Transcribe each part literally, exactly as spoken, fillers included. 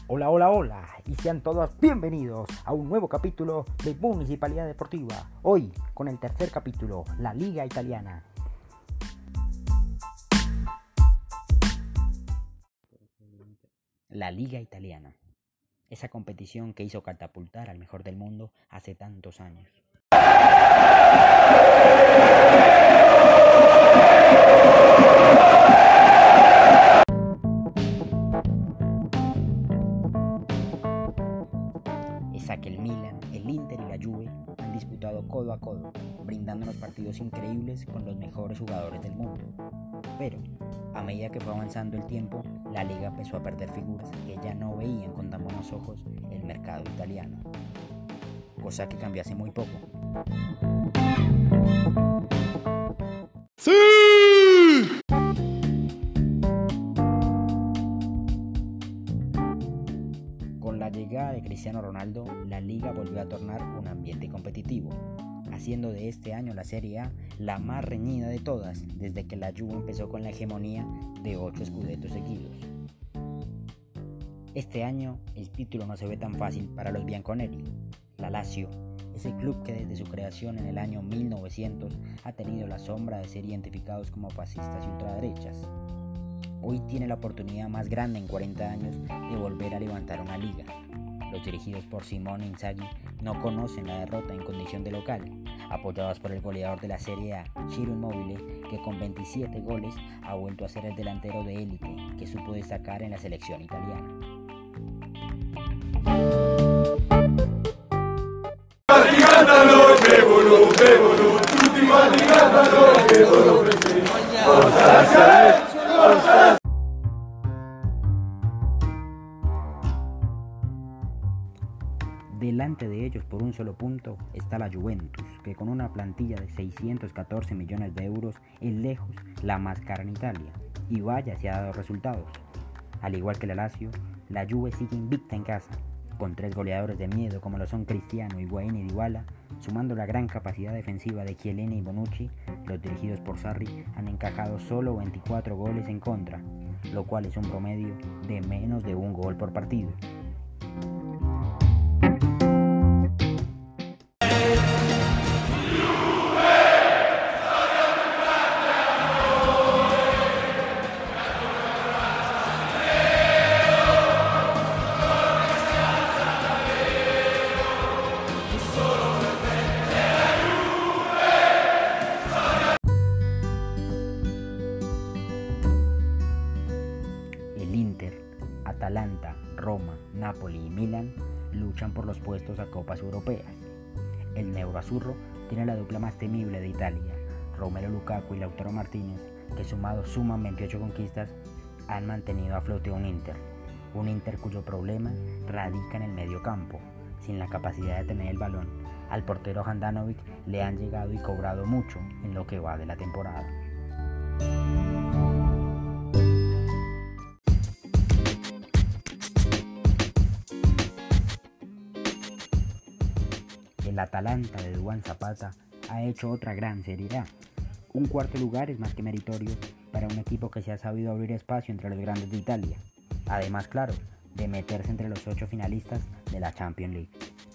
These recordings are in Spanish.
Hola, hola, hola, y sean todos bienvenidos a un nuevo capítulo de Municipalidad Deportiva. Hoy con el tercer capítulo, la Liga Italiana. La Liga Italiana, esa competición que hizo catapultar al mejor del mundo hace tantos años. Esa que el Milan, el Inter y la Juve han disputado codo a codo, brindándonos partidos increíbles con los mejores jugadores del mundo. Pero, a medida que fue avanzando el tiempo, la liga empezó a perder figuras que ya no veían con tan buenos ojos el mercado italiano. Cosa que cambió hace muy poco. ¡Sí! Con la llegada de Cristiano Ronaldo, la liga volvió a tornar un ambiente competitivo, haciendo de este año la Serie A la más reñida de todas desde que la Juve empezó con la hegemonía de ocho scudettos seguidos. Este año el título no se ve tan fácil para los bianconeri. La Lazio, ese club que desde su creación en el año mil novecientos ha tenido la sombra de ser identificados como fascistas y ultraderechas, hoy tiene la oportunidad más grande en cuarenta años de volver a levantar una liga. Los dirigidos por Simone Inzaghi no conocen la derrota en condición de local, apoyados por el goleador de la Serie A, Ciro Immobile, que con veintisiete goles ha vuelto a ser el delantero de élite que supo destacar en la selección italiana. Delante de ellos por un solo punto está la Juventus, que con una plantilla de seiscientos catorce millones de euros es lejos la más cara en Italia, y vaya si ha dado resultados. Al igual que la Lazio, la Juve sigue invicta en casa, con tres goleadores de miedo como lo son Cristiano, Higuaín y Dybala, sumando la gran capacidad defensiva de Chiellini y Bonucci. Los dirigidos por Sarri han encajado solo veinticuatro goles en contra, lo cual es un promedio de menos de un gol por partido. El Inter, Atalanta, Roma, Napoli y Milan luchan por los puestos a copas europeas. El neuroazurro tiene la dupla más temible de Italia, Romelu Lukaku y Lautaro Martínez, que sumados suman veintiocho conquistas, han mantenido a flote un Inter. Un Inter cuyo problema radica en el medio campo. Sin la capacidad de tener el balón, al portero Handanovic le han llegado y cobrado mucho en lo que va de la temporada. El Atalanta de Duan Zapata ha hecho otra gran Serie A. Un cuarto lugar es más que meritorio para un equipo que se ha sabido abrir espacio entre los grandes de Italia. Además, claro, de meterse entre los ocho finalistas de la Champions League.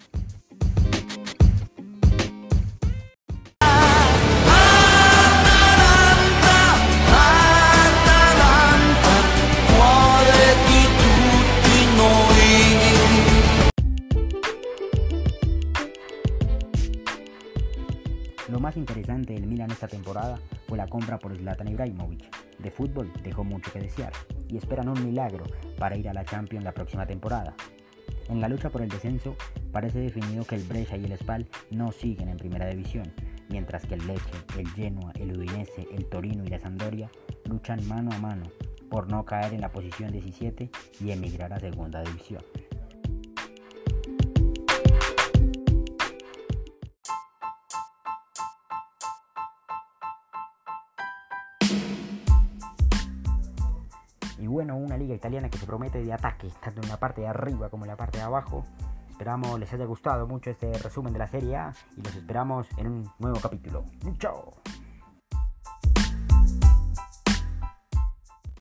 Lo más interesante del Milan esta temporada fue la compra por Zlatan Ibrahimovic. De fútbol dejó mucho que desear y esperan un milagro para ir a la Champions la próxima temporada. En la lucha por el descenso parece definido que el Brescia y el Spal no siguen en primera división, mientras que el Lecce, el Genoa, el Udinese, el Torino y la Sampdoria luchan mano a mano por no caer en la posición diecisiete y emigrar a segunda división. Y bueno, una liga italiana que se promete de ataque, tanto en la parte de arriba como en la parte de abajo. Esperamos les haya gustado mucho este resumen de la Serie A y los esperamos en un nuevo capítulo. ¡Chao!